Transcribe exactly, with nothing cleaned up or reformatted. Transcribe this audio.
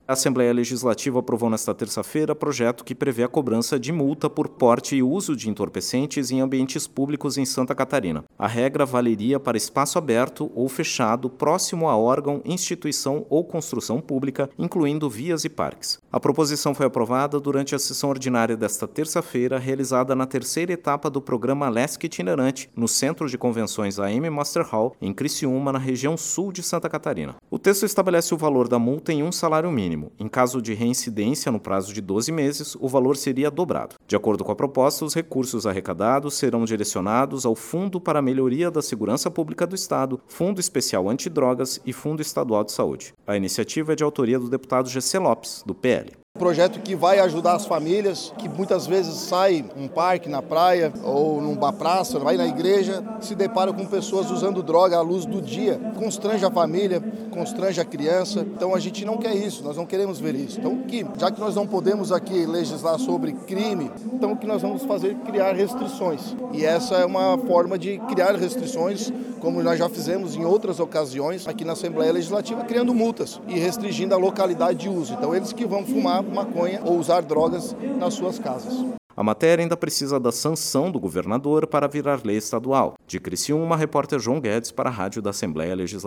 A Assembleia Legislativa aprovou nesta terça-feira projeto que prevê a cobrança de multa por porte e uso de entorpecentes em ambientes públicos em Santa Catarina. A regra valeria para espaço aberto ou fechado próximo a órgão, instituição ou construção pública, incluindo vias e parques. A proposição foi aprovada durante a sessão ordinária desta terça-feira, realizada na terceira etapa do programa Lesc Itinerante, no Centro de Convenções A M Master Hall, em Criciúma, na região sul de Santa Catarina. O texto estabelece o valor da multa em um salário mínimo. Em caso de reincidência no prazo de doze meses, o valor seria dobrado. De acordo com a proposta, os recursos arrecadados serão direcionados ao Fundo para a Melhoria da Segurança Pública do Estado, Fundo Especial Antidrogas e Fundo Estadual de Saúde. A iniciativa é de autoria do deputado G C Lopes, do P L. Projeto que vai ajudar as famílias, que muitas vezes saem num parque, na praia ou numa praça, vai na igreja, se depara com pessoas usando droga à luz do dia. Constrange a família, constrange a criança. Então a gente não quer isso, nós não queremos ver isso. Então, que, já que nós não podemos aqui legislar sobre crime, então o que nós vamos fazer é criar restrições. E essa é uma forma de criar restrições, como nós já fizemos em outras ocasiões aqui na Assembleia Legislativa, criando multas e restringindo a localidade de uso. Então eles que vão fumar maconha ou usar drogas nas suas casas. A matéria ainda precisa da sanção do governador para virar lei estadual. De Criciúma, repórter João Guedes para a Rádio da Assembleia Legislativa.